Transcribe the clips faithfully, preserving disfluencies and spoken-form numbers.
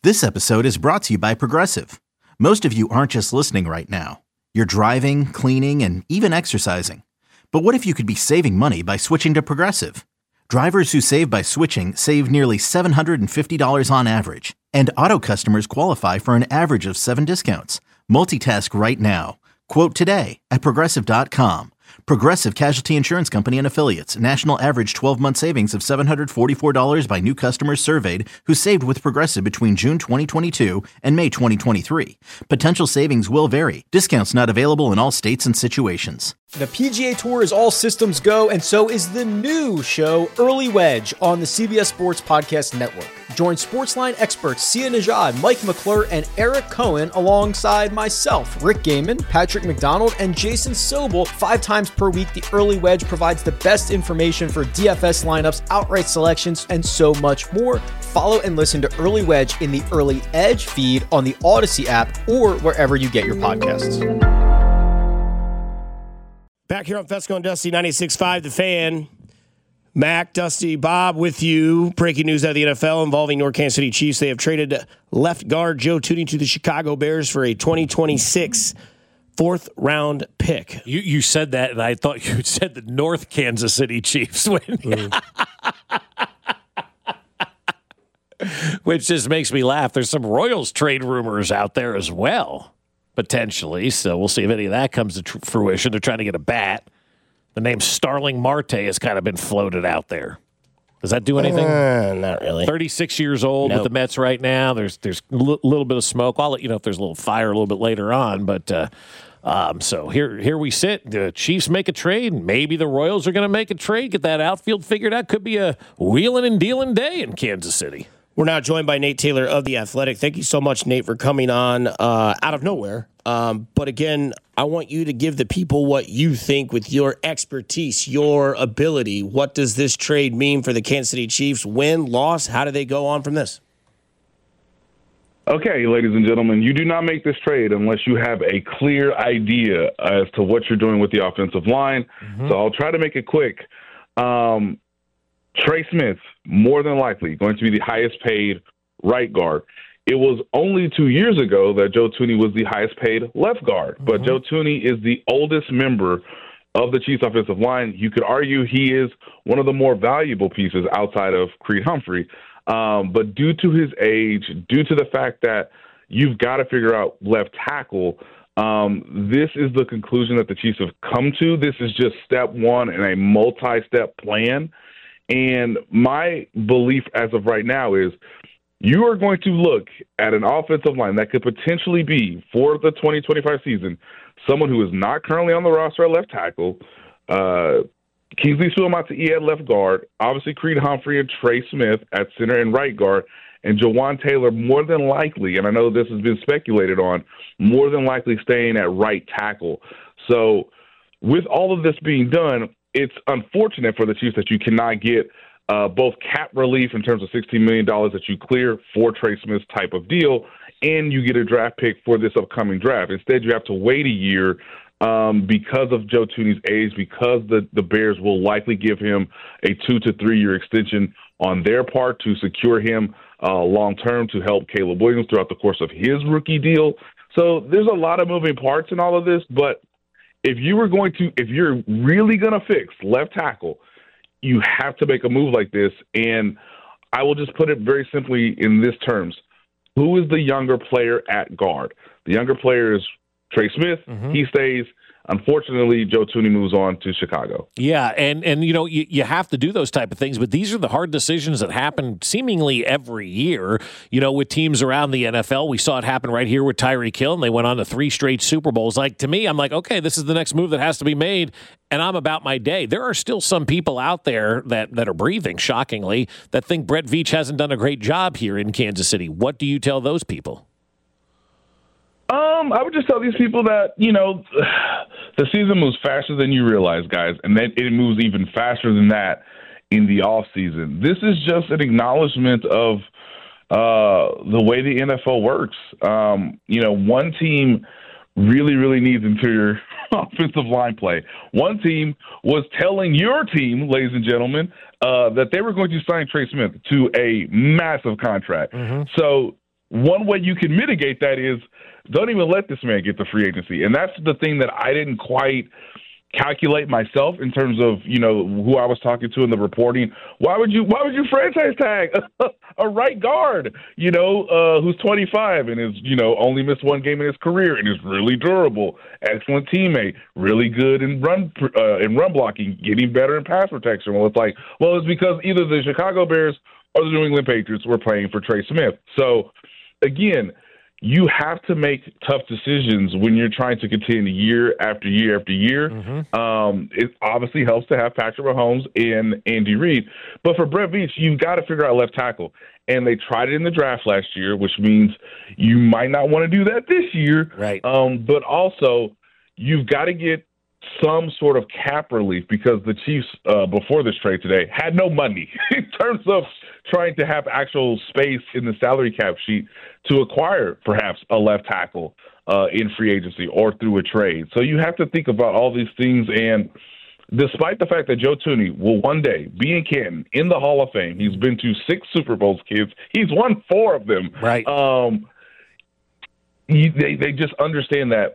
This episode is brought to you by Progressive. Most of you aren't just listening right now. You're driving, cleaning, and even exercising. But what if you could be saving money by switching to Progressive? Drivers who save by switching save nearly seven hundred fifty dollars on average. And auto customers qualify for an average of seven discounts. Multitask right now. Quote today at Progressive dot com. Progressive Casualty Insurance Company and Affiliates. National average twelve-month savings of seven hundred forty-four dollars by new customers surveyed who saved with Progressive between June twenty twenty-two and May twenty twenty-three. Potential savings will vary. Discounts not available in all states and situations. The P G A Tour is all systems go, and so is the new show, Early Wedge, on the C B S Sports Podcast Network. Join Sportsline experts Sia Nejad, Mike McClure, and Eric Cohen alongside myself, Rick Gaiman, Patrick McDonald, and Jason Sobel. Five times per week, the Early Wedge provides the best information for D F S lineups, outright selections, and so much more. Follow and listen to Early Wedge in the Early Edge feed on the Odyssey app or wherever you get your podcasts. Back here on Fesco and Dusty, ninety-six point five, The Fan. Mac, Dusty, Bob with you. Breaking news out of the N F L involving North Kansas City Chiefs. They have traded left guard Joe Thuney to the Chicago Bears for a twenty twenty-six fourth round pick. You you said that, and I thought you said the North Kansas City Chiefs win. Mm. Which just makes me laugh. There's some Royals trade rumors out there as well, potentially. So we'll see if any of that comes to tr- fruition. They're trying to get a bat. The name Starling Marte has kind of been floated out there. Does that do anything? Uh, not really. thirty-six years old nope. with the Mets right now. There's there's a l- little bit of smoke. I'll let you know if there's a little fire a little bit later on. But uh, um, so here here we sit. The Chiefs make a trade. Maybe the Royals are going to make a trade. Get that outfield figured out. Could be a wheeling and dealing day in Kansas City. We're now joined by Nate Taylor of The Athletic. Thank you so much, Nate, for coming on uh, out of nowhere. Um, but again, I want you to give the people what you think with your expertise, your ability. What does this trade mean for the Kansas City Chiefs? Win, loss? How do they go on from this? Okay, ladies and gentlemen, you do not make this trade unless you have a clear idea as to what you're doing with the offensive line. Mm-hmm. So I'll try to make it quick. Um, Trey Smith, more than likely, going to be the highest paid right guard. It was only two years ago that Joe Thuney was the highest paid left guard. Mm-hmm. But Joe Thuney is the oldest member of the Chiefs offensive line. You could argue he is one of the more valuable pieces outside of Creed Humphrey. Um, but due to his age, due to the fact that you've got to figure out left tackle, um, this is the conclusion that the Chiefs have come to. This is just step one in a multi-step plan. And my belief as of right now is you are going to look at an offensive line that could potentially be, for the twenty twenty-five season, someone who is not currently on the roster at left tackle, uh, Kingsley Suamataia at left guard, obviously Creed Humphrey and Trey Smith at center and right guard, and Jawan Taylor more than likely, and I know this has been speculated on, more than likely staying at right tackle. So with all of this being done, it's unfortunate for the Chiefs that you cannot get uh, both cap relief in terms of sixteen million dollars that you clear for Trey Smith's type of deal, and you get a draft pick for this upcoming draft. Instead, you have to wait a year um, because of Joe Thuney's age, because the, the Bears will likely give him a two- to three-year extension on their part to secure him uh, long-term to help Caleb Williams throughout the course of his rookie deal. So there's a lot of moving parts in all of this, but If you were going to, if you're really going to fix left tackle, you have to make a move like this. And I will just put it very simply in this terms. Who is the younger player at guard? The younger player is Trey Smith. Mm-hmm. He stays. Unfortunately, Joe Thuney moves on to Chicago. Yeah, and, and you know, you, you have to do those type of things, but these are the hard decisions that happen seemingly every year, you know, with teams around the N F L. We saw it happen right here with Tyreek Hill, and they went on to three straight Super Bowls. Like, to me, I'm like, okay, this is the next move that has to be made, and I'm about my day. There are still some people out there that, that are breathing, shockingly, that think Brett Veach hasn't done a great job here in Kansas City. What do you tell those people? Um, I would just tell these people that, you know, the season moves faster than you realize, guys, and then it moves even faster than that in the off season. This is just an acknowledgement of uh, the way the N F L works. Um, you know, one team really, really needs interior offensive line play. One team was telling your team, ladies and gentlemen, uh, that they were going to sign Trey Smith to a massive contract. Mm-hmm. So one way you can mitigate that is don't even let this man get the free agency. And that's the thing that I didn't quite calculate myself in terms of, you know, who I was talking to in the reporting. Why would you why would you franchise tag a, a right guard, you know, uh, who's twenty-five and is, you know, only missed one game in his career and is really durable, excellent teammate, really good in run uh, in run blocking, getting better in pass protection? Well, it's like, well, it's because either the Chicago Bears or the New England Patriots were playing for Trey Smith. So, again, you have to make tough decisions when you're trying to continue year after year after year. Mm-hmm. Um, it obviously helps to have Patrick Mahomes and Andy Reid. But for Brett Veach, you've got to figure out left tackle. And they tried it in the draft last year, which means you might not want to do that this year. Right. Um, but also, you've got to get some sort of cap relief because the Chiefs, uh, before this trade today, had no money in terms of trying to have actual space in the salary cap sheet to acquire perhaps a left tackle uh, in free agency or through a trade. So you have to think about all these things. And despite the fact that Joe Thuney will one day be in Canton in the Hall of Fame, he's been to six Super Bowls, kids. He's won four of them. Right. Um, he, they, they just understand that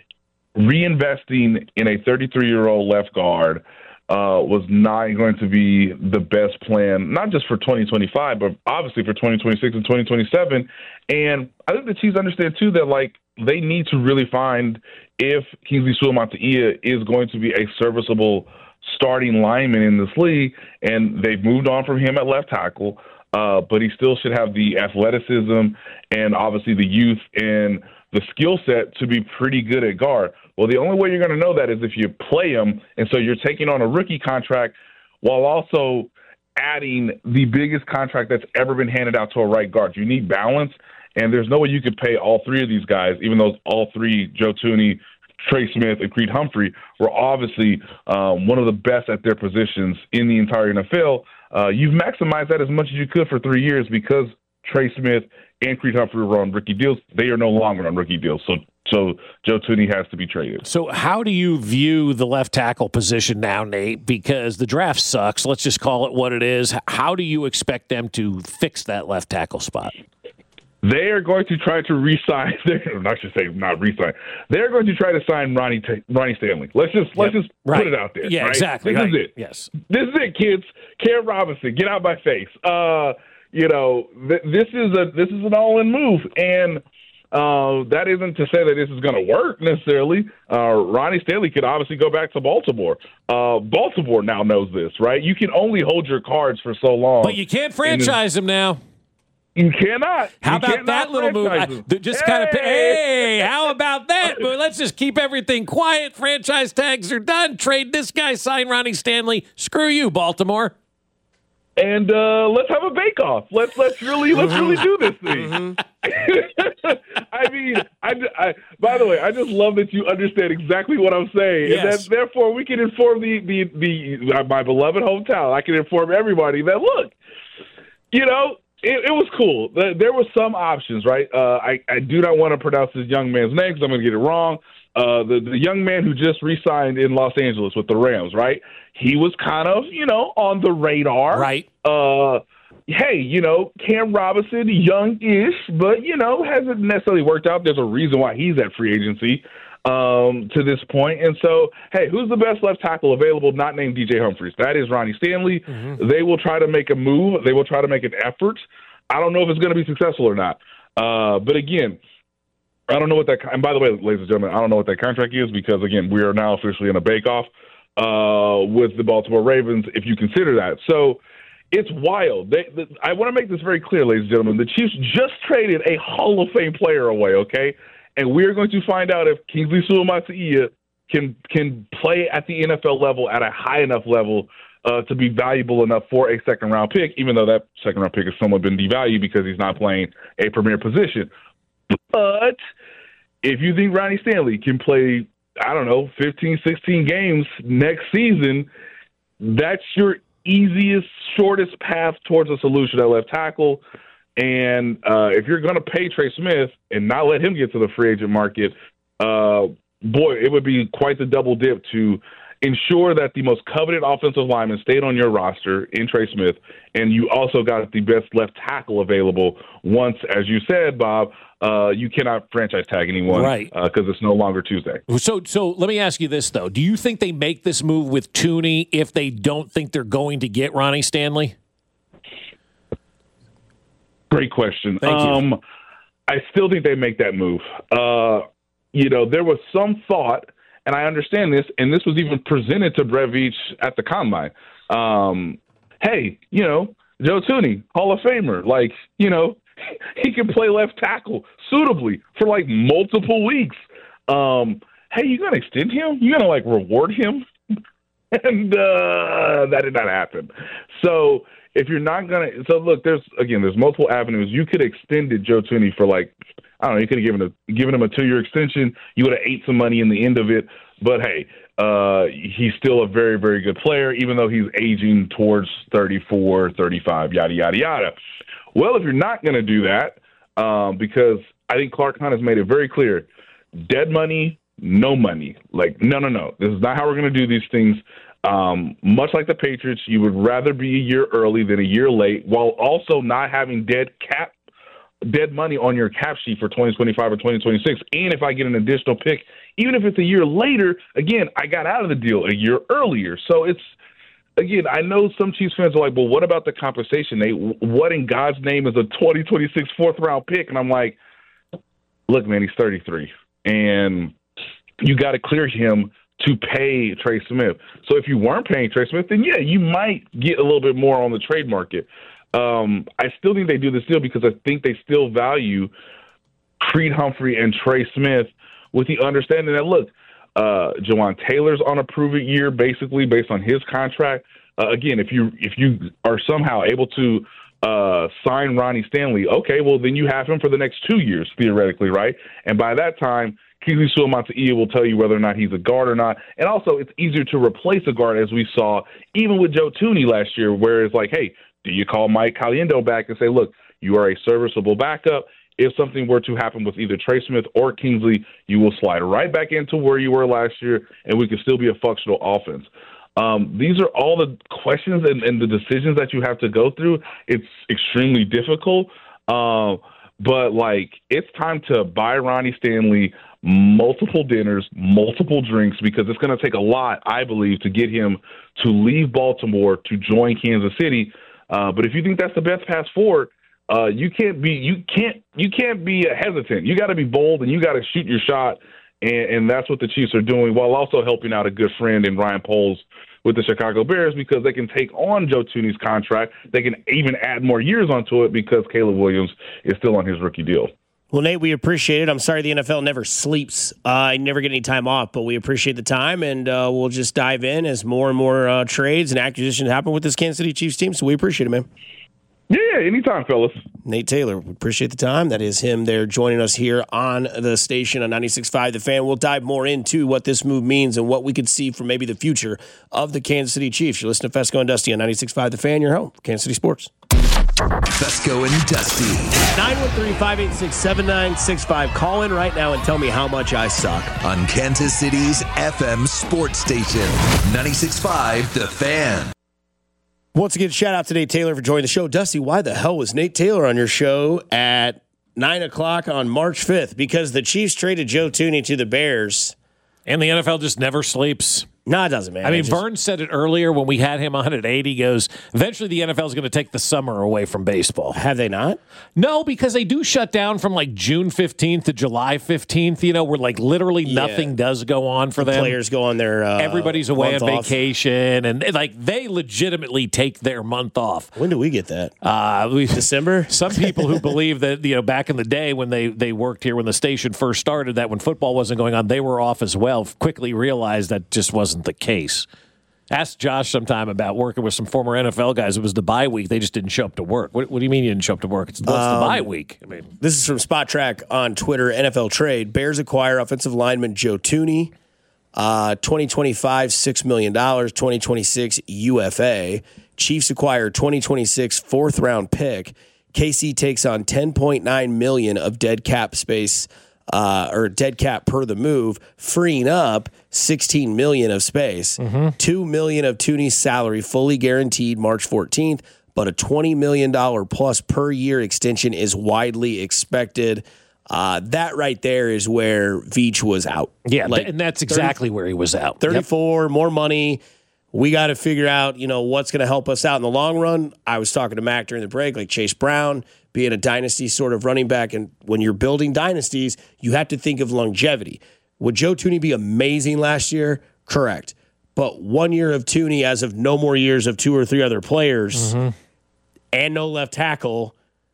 reinvesting in a thirty-three-year-old left guard uh, was not going to be the best plan, not just for twenty twenty-five, but obviously for twenty twenty-six and twenty twenty-seven. And I think the Chiefs understand, too, that, like, they need to really find if Kingsley Suamataia is going to be a serviceable starting lineman in this league. And they've moved on from him at left tackle, uh, but he still should have the athleticism and obviously the youth and the skill set to be pretty good at guard. Well, the only way you're going to know that is if you play him, and so you're taking on a rookie contract while also adding the biggest contract that's ever been handed out to a right guard. You need balance, and there's no way you could pay all three of these guys, even though all three, Joe Thuney, Trey Smith, and Creed Humphrey, were obviously um, one of the best at their positions in the entire N F L. Uh, you've maximized that as much as you could for three years because Trey Smith and Creed Humphrey were on rookie deals. They are no longer on rookie deals. So so Joe Thuney has to be traded. So how do you view the left tackle position now, Nate? Because the draft sucks. Let's just call it what it is. How do you expect them to fix that left tackle spot? They are going to try to re-sign. I should say not re-sign. They're going to try to sign Ronnie Ronnie Stanley. Let's just let's yep. just right. put it out there. Yeah, right? exactly. This right. is it. Yes. This is it, kids. Cam Robinson, get out my face. Uh, you know, th- this is a this is an all-in move, and uh, that isn't to say that this is going to work necessarily. Uh, Ronnie Stanley could obviously go back to Baltimore. Uh, Baltimore now knows this, right? You can only hold your cards for so long, but you can't franchise him now. You cannot. How you about that little move? I, just hey! kind of, hey, how about that? But let's just keep everything quiet. Franchise tags are done. Trade this guy, sign Ronnie Stanley. Screw you, Baltimore. And uh, let's have a bake-off. Let's let's really let's really do this thing. Mm-hmm. I mean, I, I, by the way, I just love that you understand exactly what I'm saying, yes. and that therefore we can inform the the the my beloved hometown. I can inform everybody that look, you know. It, it was cool. There were some options, right? Uh, I, I do not want to pronounce this young man's name because I'm going to get it wrong. Uh, the, the young man who just re-signed in Los Angeles with the Rams, right? He was kind of, you know, on the radar. Right. Uh, hey, you know, Cam Robinson, young-ish, but, you know, hasn't necessarily worked out. There's a reason why he's at free agency um, to this point. And so, hey, who's the best left tackle available not named D J Humphries? That is Ronnie Stanley. Mm-hmm. They will try to make a move. They will try to make an effort. I don't know if it's going to be successful or not. Uh, but, again, I don't know what that – and by the way, ladies and gentlemen, I don't know what that contract is because, again, we are now officially in a bake-off uh, with the Baltimore Ravens, if you consider that. So it's wild. They, the, I want to make this very clear, ladies and gentlemen. The Chiefs just traded a Hall of Fame player away, okay? And we're going to find out if Kingsley Suamataia can can play at the N F L level at a high enough level uh, to be valuable enough for a second-round pick, even though that second-round pick has somewhat been devalued because he's not playing a premier position. But if you think Ronnie Stanley can play, I don't know, fifteen, sixteen games next season, that's your easiest, shortest path towards a solution at left tackle. And uh, if you're going to pay Trey Smith and not let him get to the free agent market, uh, boy, it would be quite the double dip to ensure that the most coveted offensive lineman stayed on your roster in Trey Smith, and you also got the best left tackle available once, as you said, Bob, uh, you cannot franchise tag anyone, right? Because uh, it's no longer Tuesday. So, so let me ask you this, though. Do you think they make this move with Thuney if they don't think they're going to get Ronnie Stanley? Great question. Thank you. Um, I still think they make that move. Uh, you know, there was some thought, and I understand this, and this was even presented to Brett Veach at the Combine. Um, hey, you know, Joe Thuney, Hall of Famer, like, you know, he can play left tackle suitably for like multiple weeks. Um, hey, you gonna extend him? You gonna like reward him? and uh, that did not happen. So if you're not gonna, so look, there's again, there's multiple avenues. You could extend it, Joe Thuney, for like, I don't know, you could have given a given him a two year extension. You would have ate some money in the end of it. But hey, uh, he's still a very, very good player, even though he's aging towards thirty-four, thirty-five, yada yada yada. Well, if you're not going to do that, um, because I think Clark Hunt has made it very clear, dead money, no money. Like, no, no, no. This is not how we're going to do these things. Um, much like the Patriots, you would rather be a year early than a year late, while also not having dead cap, dead money on your cap sheet for twenty twenty-five or twenty twenty-six. And if I get an additional pick, even if it's a year later, again, I got out of the deal a year earlier. So it's, again, I know some Chiefs fans are like, well, what about the compensation? They, what in God's name is a twenty twenty-six fourth-round pick? And I'm like, look, man, he's thirty-three. And you got to clear him to pay Trey Smith. So if you weren't paying Trey Smith, then, yeah, you might get a little bit more on the trade market. Um, I still think they do this deal because I think they still value Creed Humphrey and Trey Smith with the understanding that, look, Uh, Jawan Taylor's on a prove-it year, basically based on his contract. Uh, again, if you if you are somehow able to uh, sign Ronnie Stanley, okay, well then you have him for the next two years theoretically, right? And by that time, Kingsley Suamataia will tell you whether or not he's a guard or not. And also, it's easier to replace a guard, as we saw even with Joe Thuney last year, where it's like, hey, do you call Mike Caliendo back and say, look, you are a serviceable backup? If something were to happen with either Trey Smith or Kingsley, you will slide right back into where you were last year, and we can still be a functional offense. Um, these are all the questions and, and the decisions that you have to go through. It's extremely difficult, uh, but, like, it's time to buy Ronnie Stanley multiple dinners, multiple drinks, because it's going to take a lot, I believe, to get him to leave Baltimore to join Kansas City. Uh, but if you think that's the best path forward, Uh, you can't be you can't you can't be hesitant. You got to be bold and you got to shoot your shot, and, and that's what the Chiefs are doing, while also helping out a good friend in Ryan Poles with the Chicago Bears, because they can take on Joe Thuney's contract. They can even add more years onto it because Caleb Williams is still on his rookie deal. Well, Nate, we appreciate it. I'm sorry the N F L never sleeps. Uh, I never get any time off, but we appreciate the time, and uh, we'll just dive in as more and more uh, trades and acquisitions happen with this Kansas City Chiefs team. So we appreciate it, man. Yeah, anytime, fellas. Nate Taylor, we appreciate the time. That is him there joining us here on the station on ninety-six point five The Fan. We'll dive more into what this move means and what we could see for maybe the future of the Kansas City Chiefs. You're listening to Fesco and Dusty on ninety-six point five The Fan, your home, Kansas City Sports. Fesco and Dusty. nine one three, five eight six, seven nine six five. Call in right now and tell me how much I suck. On Kansas City's F M sports station, ninety-six point five The Fan. Once again, shout out to Nate Taylor for joining the show. Dusty, why the hell was Nate Taylor on your show at nine o'clock on March fifth? Because the Chiefs traded Joe Thuney to the Bears. And the N F L just never sleeps. No, it doesn't, man. I mean, just, Vern said it earlier when we had him on at eight. He goes, eventually the N F L is going to take the summer away from baseball. Have they not? No, because they do shut down from like June fifteenth to July fifteenth, you know, where like literally Yeah. nothing does go on for the them. Players go on their uh, Everybody's away on month off. vacation, and like they legitimately take their month off. When do we get that? Uh, we, December? Some people who believe that, you know, back in the day when they, they worked here, when the station first started, that when football wasn't going on, they were off as well, quickly realized that just wasn't the case. Ask Josh sometime about working with some former N F L guys. It was the bye week. They just didn't show up to work. What, what do you mean you didn't show up to work? It's, it's um, the bye week. I mean, this is from Spot Track on Twitter, N F L Trade. Bears acquire offensive lineman Joe Thuney. Uh, twenty twenty-five, six million dollars. twenty twenty-six, U F A. Chiefs acquire twenty twenty-six fourth-round pick. K C takes on ten point nine million dollars of dead cap space, uh, or dead cap per the move, freeing up sixteen million dollars of space, mm-hmm. two million dollars of Thuney's salary fully guaranteed March fourteenth, but a twenty million dollars plus per year extension is widely expected. Uh, that right there is where Veach was out. Yeah, like, and that's exactly thirty, where he was out. thirty-four, yep. More money. We got to figure out, you know, what's going to help us out in the long run. I was talking to Mac during the break, like Chase Brown being a dynasty sort of running back. And when you're building dynasties, you have to think of longevity. Would Joe Thuney be amazing last year? Correct. But one year of Thuney as of no more years of two or three other players mm-hmm. and no left tackle,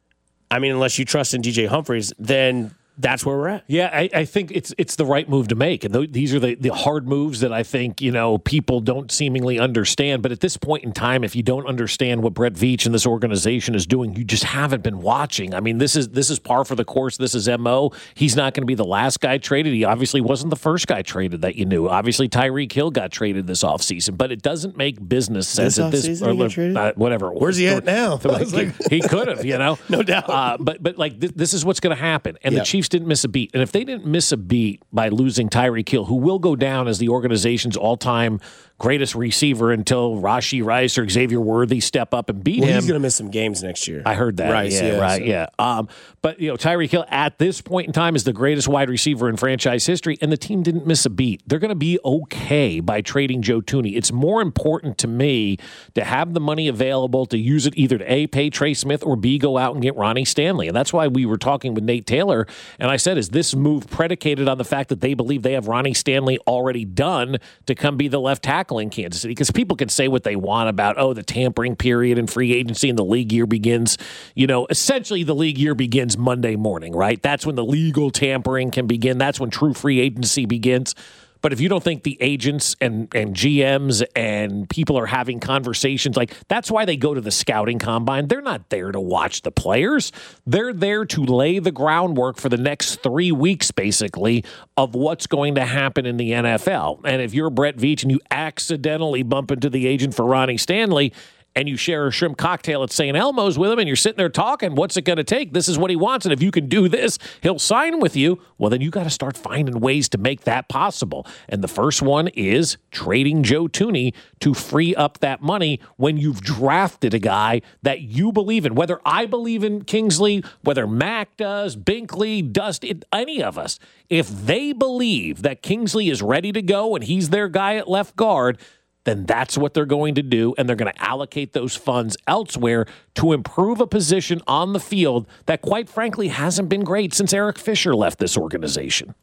I mean, unless you trust in D J Humphries, then that's where we're at. Yeah, I, I think it's it's the right move to make. And th- these are the, the hard moves that I think, you know, people don't seemingly understand. But at this point in time, if you don't understand what Brett Veach and this organization is doing, you just haven't been watching. I mean, this is this is par for the course. This is M O. He's not going to be the last guy traded. He obviously wasn't the first guy traded that you knew. Obviously, Tyreek Hill got traded this offseason. But it doesn't make business sense this at this or, uh, whatever. Where's he at now? Like, like, he could have, you know. No doubt. Uh, but, but like, th- this is what's going to happen. And yeah. the Chiefs didn't miss a beat. And if they didn't miss a beat by losing Tyreek Hill, who will go down as the organization's all-time greatest receiver until Rashee Rice or Xavier Worthy step up and beat well, him. He's going to miss some games next year. I heard that. Rice, yeah, yeah, right, so. yeah. Um, but, you know, Tyreek Hill at this point in time is the greatest wide receiver in franchise history, and the team didn't miss a beat. They're going to be okay by trading Joe Thuney. It's more important to me to have the money available to use it either to A, pay Trey Smith, or B, go out and get Ronnie Stanley. And that's why we were talking with Nate Taylor, and I said, is this move predicated on the fact that they believe they have Ronnie Stanley already done to come be the left tackle in Kansas City? Because people can say what they want about, oh, the tampering period and free agency and the league year begins. You know, essentially the league year begins Monday morning, right? That's when the legal tampering can begin. That's when true free agency begins. But if you don't think the agents and, and G Ms and people are having conversations, like that's why they go to the scouting combine. They're not there to watch the players. They're there to lay the groundwork for the next three weeks, basically, of what's going to happen in the N F L. And if you're Brett Veach and you accidentally bump into the agent for Ronnie Stanley, and you share a shrimp cocktail at Saint Elmo's with him, and you're sitting there talking, what's it going to take? This is what he wants, and if you can do this, he'll sign with you. Well, then you got to start finding ways to make that possible. And the first one is trading Joe Thuney to free up that money when you've drafted a guy that you believe in. Whether I believe in Kingsley, whether Mac does, Binkley, Dusty, any of us, if they believe that Kingsley is ready to go and he's their guy at left guard, then that's what they're going to do, and they're going to allocate those funds elsewhere to improve a position on the field that, quite frankly, hasn't been great since Eric Fisher left this organization.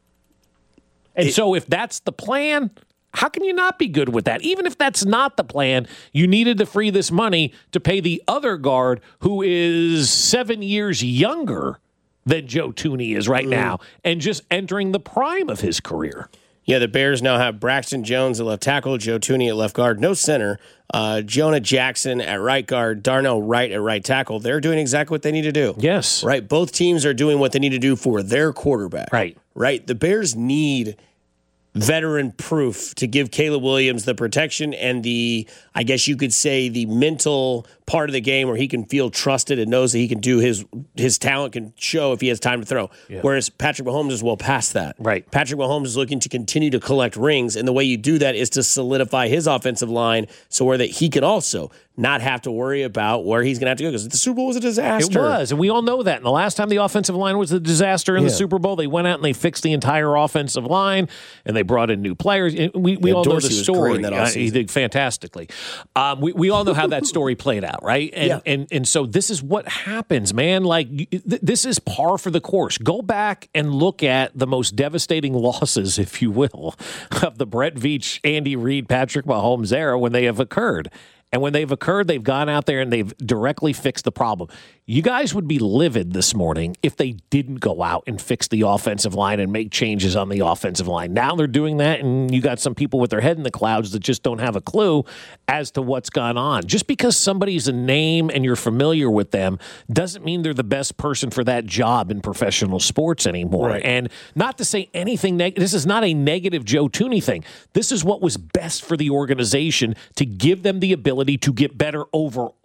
And it, so if that's the plan, how can you not be good with that? Even if that's not the plan, you needed to free this money to pay the other guard who is seven years younger than Joe Thuney is right mm. now and just entering the prime of his career. Yeah, the Bears now have Braxton Jones at left tackle, Joe Thuney at left guard, no center, uh, Jonah Jackson at right guard, Darnell Wright at right tackle. They're doing exactly what they need to do. Yes. Right? Both teams are doing what they need to do for their quarterback. Right. Right? The Bears need veteran proof to give Caleb Williams the protection and the, I guess you could say, the mental part of the game where he can feel trusted and knows that he can do his his talent can show if he has time to throw. Yeah. Whereas Patrick Mahomes is well past that. Right. Patrick Mahomes is looking to continue to collect rings, and the way you do that is to solidify his offensive line so where that he can also not have to worry about where he's going to have to go because the Super Bowl was a disaster. It was, and we all know that. And the last time the offensive line was a disaster in yeah. the Super Bowl, they went out and they fixed the entire offensive line, and they brought in new players. We, we yeah, all Dorsey know the story. That uh, he did fantastically. Um, we, we all know how that story played out, right? And, yeah. and and so this is what happens, man. Like, th- this is par for the course. Go back and look at the most devastating losses, if you will, of the Brett Veach, Andy Reid, Patrick Mahomes era when they have occurred. And when they've occurred, they've gone out there and they've directly fixed the problem. You guys would be livid this morning if they didn't go out and fix the offensive line and make changes on the offensive line. Now they're doing that, and you got some people with their head in the clouds that just don't have a clue as to what's gone on. Just because somebody's a name and you're familiar with them doesn't mean they're the best person for that job in professional sports anymore. Right. And not to say anything negative. This is not a negative Joe Thuney thing. This is what was best for the organization to give them the ability to get better overall.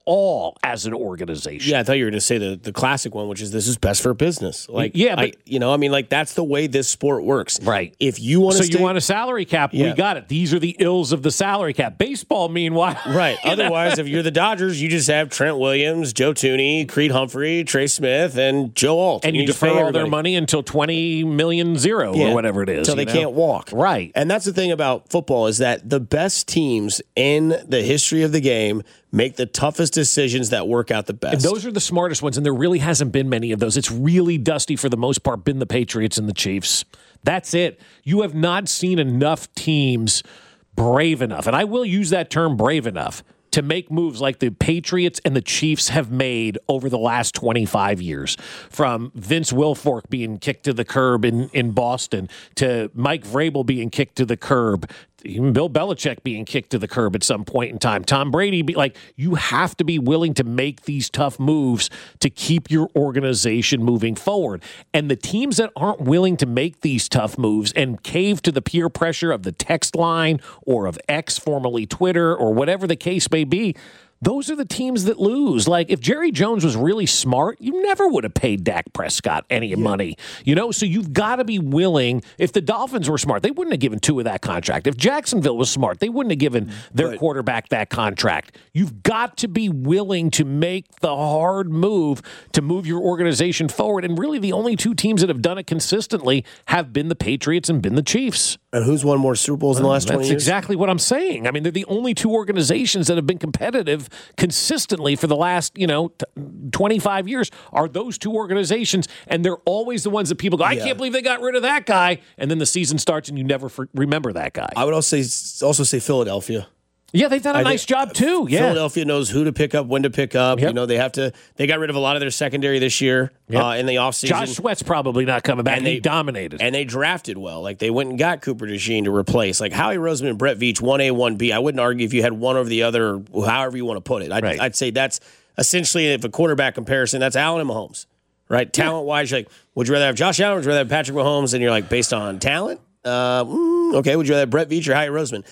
all as an organization. Yeah, I thought you were going to say the, the classic one, which is this is best for business. Like, yeah, but, I, you know, I mean, like that's the way this sport works. Right. If you want to, so stay, you want a salary cap? Yeah. We got it. These are the ills of the salary cap. Baseball, meanwhile, right. Otherwise, if you're the Dodgers, you just have Trent Williams, Joe Tooney, Creed Humphrey, Trey Smith, and Joe Alt, and, and you, you defer all their money until twenty million zero yeah. or whatever it is, until they know? can't walk. Right. And that's the thing about football is that the best teams in the history of the game make the toughest decisions that work out the best. And those are the smartest ones, and there really hasn't been many of those. It's really dusty for the most part, been the Patriots and the Chiefs. That's it. You have not seen enough teams brave enough, and I will use that term brave enough, to make moves like the Patriots and the Chiefs have made over the last twenty-five years. From Vince Wilfork being kicked to the curb in, in Boston to Mike Vrabel being kicked to the curb, even Bill Belichick being kicked to the curb at some point in time. Tom Brady, be like, you have to be willing to make these tough moves to keep your organization moving forward. And the teams that aren't willing to make these tough moves and cave to the peer pressure of the text line or of X, formerly Twitter, or whatever the case may be, those are the teams that lose. Like, if Jerry Jones was really smart, you never would have paid Dak Prescott any yeah. money. You know, so you've got to be willing. If the Dolphins were smart, they wouldn't have given two of that contract. If Jacksonville was smart, they wouldn't have given their but, quarterback that contract. You've got to be willing to make the hard move to move your organization forward. And really, the only two teams that have done it consistently have been the Patriots and been the Chiefs. And who's won more Super Bowls in the last twenty That's years? That's exactly what I'm saying. I mean, they're the only two organizations that have been competitive consistently for the last, you know, t- twenty-five years are those two organizations, and they're always the ones that people go, I yeah. can't believe they got rid of that guy, and then the season starts and you never for- remember that guy. I would also say, also say Philadelphia. Yeah, they've done a I nice job too. Yeah, Philadelphia knows who to pick up, when to pick up. Yep. You know, they have to. They got rid of a lot of their secondary this year yep. uh, in the offseason. Josh Sweat's probably not coming back. And they he dominated, and they drafted well. Like they went and got Cooper DeJean to replace. Like Howie Roseman and Brett Veach, one A, one B. I wouldn't argue if you had one over the other, however you want to put it. I'd, right. I'd say that's essentially, if a quarterback comparison, that's Allen and Mahomes, right? Talent wise, you're like, would you rather have Josh Allen or would you rather have Patrick Mahomes? And you're like, based on talent, uh, mm, okay. Would you rather have Brett Veach or Howie Roseman?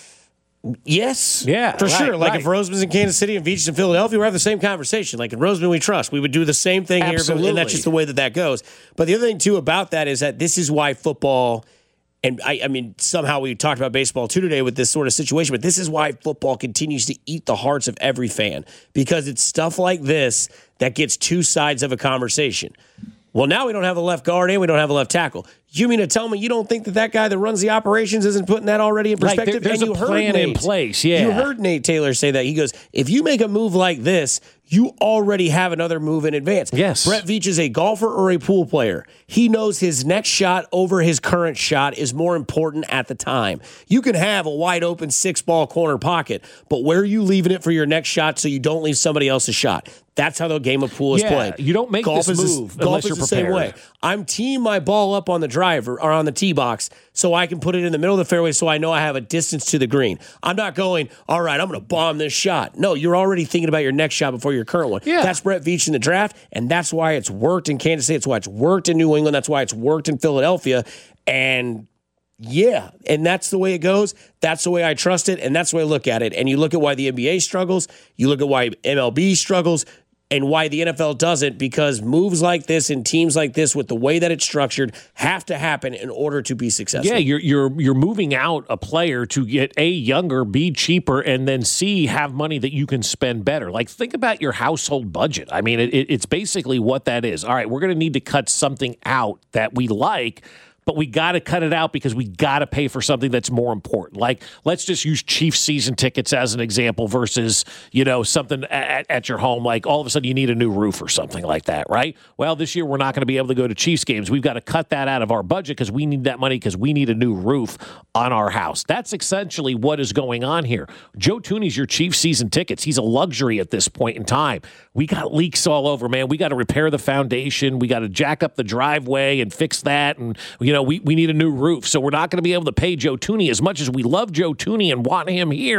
Yes, yeah, for right, sure. Like right. if Roseman's in Kansas City and Veach is in Philadelphia, we have the same conversation. Like in Roseman, we trust. We would do the same thing Absolutely. here, and that's just the way that that goes. But the other thing too about that is that this is why football, and I, I mean somehow we talked about baseball too today with this sort of situation, but this is why football continues to eat the hearts of every fan, because it's stuff like this that gets two sides of a conversation. Well, now we don't have a left guard and we don't have a left tackle. You mean to tell me you don't think that that guy that runs the operations isn't putting that already in perspective? Like there, there's and you a plan heard Nate, in place, yeah. You heard Nate Taylor say that. He goes, if you make a move like this, you already have another move in advance. Yes. Brett Veach is a golfer or a pool player. He knows his next shot over his current shot is more important at the time. You can have a wide open six ball corner pocket, but where are you leaving it for your next shot so you don't leave somebody else's shot? That's how the game of pool is yeah, played. You don't make golf this is move the, golf unless is you're the prepared. Same way. I'm teeing my ball up on the driver or on the tee box so I can put it in the middle of the fairway so I know I have a distance to the green. I'm not going, all right, I'm going to bomb this shot. No, you're already thinking about your next shot before your current one. Yeah. That's Brett Veach in the draft, and that's why it's worked in Kansas City. That's why it's worked in New England. That's why it's worked in Philadelphia. And yeah, and that's the way it goes. That's the way I trust it, and that's the way I look at it. And you look at why the N B A struggles. You look at why M L B struggles. And why the N F L doesn't, because moves like this and teams like this with the way that it's structured have to happen in order to be successful. Yeah, you're you're you're moving out a player to get A, younger, B, cheaper, and then C, have money that you can spend better. Like, think about your household budget. I mean, it, it's basically what that is. All right, we're going to need to cut something out that we like, but we got to cut it out because we got to pay for something that's more important. Like, let's just use Chiefs season tickets as an example versus, you know, something at, at your home. Like, all of a sudden you need a new roof or something like that, right? Well, this year we're not going to be able to go to Chiefs games. We've got to cut that out of our budget because we need that money because we need a new roof on our house. That's essentially what is going on here. Joe Tooney's your Chiefs season tickets. He's a luxury at this point in time. We got leaks all over, man. We got to repair the foundation. We got to jack up the driveway and fix that. And, you know, we, we need a new roof. So we're not going to be able to pay Joe Tooney as much as we love Joe Tooney and want him here.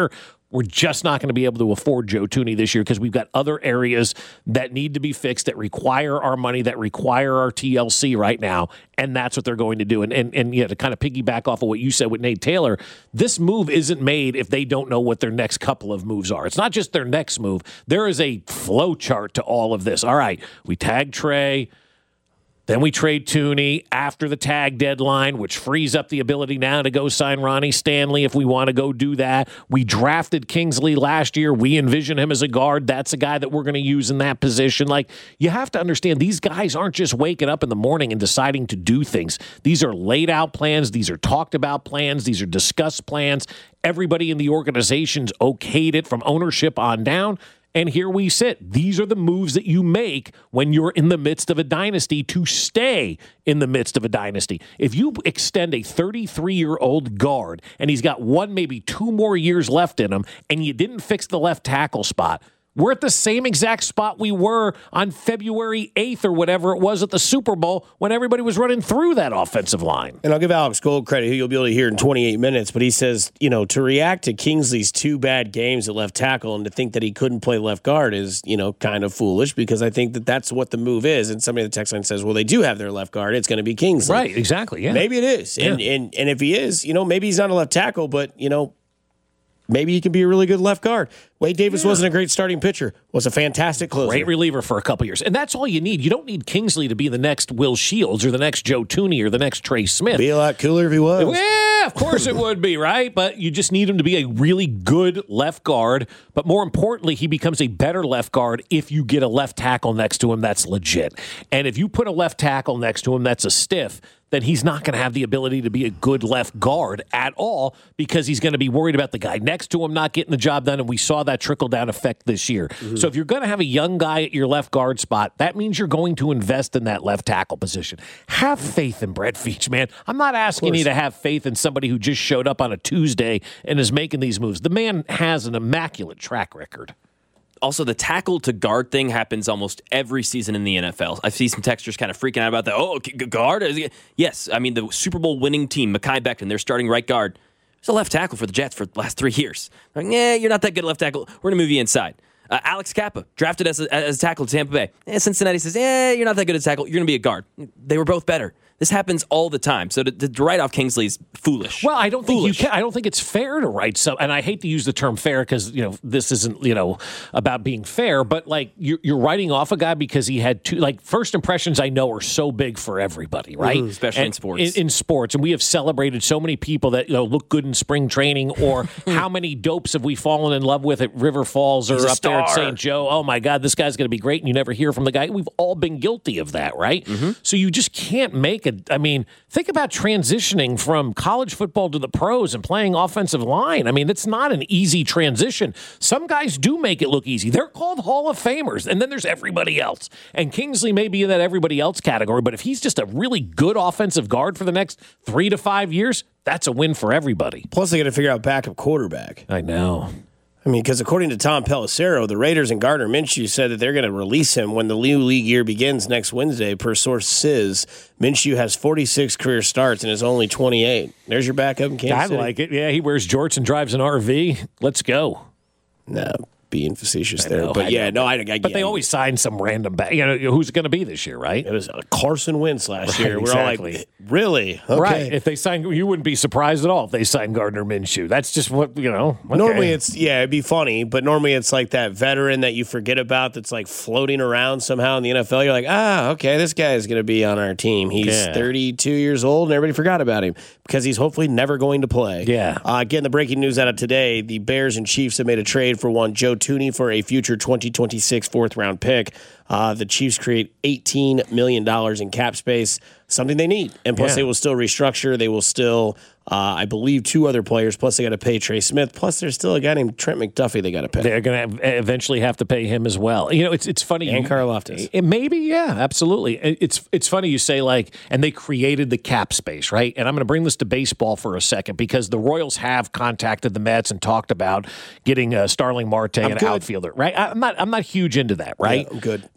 We're just not going to be able to afford Joe Thuney this year because we've got other areas that need to be fixed, that require our money, that require our T L C right now, and that's what they're going to do. And, and, and yeah, to kind of piggyback off of what you said with Nate Taylor, this move isn't made if they don't know what their next couple of moves are. It's not just their next move. There is a flow chart to all of this. All right, we tag Trey. Then we trade Thuney after the tag deadline, which frees up the ability now to go sign Ronnie Stanley if we want to go do that. We drafted Kingsley last year. We envision him as a guard. That's a guy that we're going to use in that position. Like, you have to understand, these guys aren't just waking up in the morning and deciding to do things. These are laid out plans. These are talked about plans. These are discussed plans. Everybody in the organization's okayed it from ownership on down. And here we sit. These are the moves that you make when you're in the midst of a dynasty to stay in the midst of a dynasty. If you extend a thirty-three-year-old guard and he's got one, maybe two more years left in him, and you didn't fix the left tackle spot, we're at the same exact spot we were on February eighth or whatever it was at the Super Bowl when everybody was running through that offensive line. And I'll give Alex Gold credit, who you'll be able to hear in twenty-eight minutes, but he says, you know, to react to Kingsley's two bad games at left tackle and to think that he couldn't play left guard is, you know, kind of foolish, because I think that that's what the move is. And somebody in the text line says, well, they do have their left guard. It's going to be Kingsley. Right, exactly, yeah. Maybe it is. And, Yeah. and, and if he is, you know, maybe he's not a left tackle, but, you know, maybe he can be a really good left guard. Wade Davis yeah. wasn't a great starting pitcher, was a fantastic closer. Great reliever for a couple years. And that's all you need. You don't need Kingsley to be the next Will Shields or the next Joe Thuney or the next Trey Smith. Be a lot cooler if he was. Yeah, of course it would be, right? But you just need him to be a really good left guard. But more importantly, he becomes a better left guard if you get a left tackle next to him that's legit. And if you put a left tackle next to him that's a stiff, then he's not going to have the ability to be a good left guard at all, because he's going to be worried about the guy next to him not getting the job done, and we saw that trickle-down effect this year. Mm-hmm. So if you're going to have a young guy at your left guard spot, that means you're going to invest in that left tackle position. Have faith in Brett Veach, man. I'm not asking you to have faith in somebody who just showed up on a Tuesday and is making these moves. The man has an immaculate track record. Also, the tackle to guard thing happens almost every season in the N F L. I see some texters kind of freaking out about that. Oh, guard? Yes, I mean, the Super Bowl winning team, Mekhi Becton, their starting right guard, he's a left tackle for the Jets for the last three years. Like, yeah, you're not that good at left tackle. We're going to move you inside. Uh, Alex Kappa, drafted as a, as a tackle to Tampa Bay. Eh, Cincinnati says, yeah, you're not that good at tackle. You're going to be a guard. They were both better. This happens all the time. So to, to write off Kingsley is foolish. Well, I don't think foolish. you can. I don't think it's fair to write some. And I hate to use the term fair because, you know, this isn't, you know, about being fair. But like you're, you're writing off a guy because he had two. Like, first impressions, I know, are so big for everybody, right? Ooh, especially and, in sports. In, in sports, and we have celebrated so many people that, you know, look good in spring training. Or how many dopes have we fallen in love with at River Falls or He's a up there at star. Saint Joe? Oh my God, this guy's going to be great, and you never hear from the guy. We've all been guilty of that, right? Mm-hmm. So you just can't make it. I mean. Think about transitioning from college football to the pros and playing offensive line. I mean, it's not an easy transition. Some guys do make it look easy. They're called Hall of Famers, and then there's everybody else. And Kingsley may be in that everybody else category, but if he's just a really good offensive guard for the next three to five years, that's a win for everybody. Plus, they got to figure out backup quarterback. I know. I mean, because according to Tom Pelissero, the Raiders and Gardner Minshew said that they're going to release him when the new league year begins next Wednesday, per source Sizz. Minshew has forty-six career starts and is only twenty-eight. There's your backup in Kansas I City. like it. Yeah, he wears jorts and drives an R V. Let's go. No, being facetious I there. know, but I yeah, know. no, I, I But they always sign some random back. You know, who's it going to be this year, right? It was uh, Carson Wentz last Right, year. We're exactly. all like, really? Okay. Right. If they sign, you wouldn't be surprised at all if they signed Gardner Minshew. That's just what, you know. Okay. Normally it's, yeah, it'd be funny, but normally it's like that veteran that you forget about that's like floating around somehow in the N F L. You're like, ah, okay, this guy is going to be on our team. He's Yeah. thirty-two years old and everybody forgot about him because he's hopefully never going to play. Yeah. Uh, getting the breaking news out of today, the Bears and Chiefs have made a trade for one Joe Thuney for a future twenty twenty-six fourth round pick. Uh, the Chiefs create eighteen million dollars in cap space, something they need. And plus, Yeah. they will still restructure. They will still, uh, I believe, two other players. Plus, they got to pay Trey Smith. Plus, there's still a guy named Trent McDuffie they got to pay. They're going to eventually have to pay him as well. You know, it's it's funny. And you, Karlaftis. It maybe, yeah, absolutely. It- It's it's funny you say, like, and they created the cap space, right? And I'm going to bring this to baseball for a second because the Royals have contacted the Mets and talked about getting uh, Starling Marte, an good. outfielder, right? I'm not I'm not huge into that, right? Yeah, I'm good.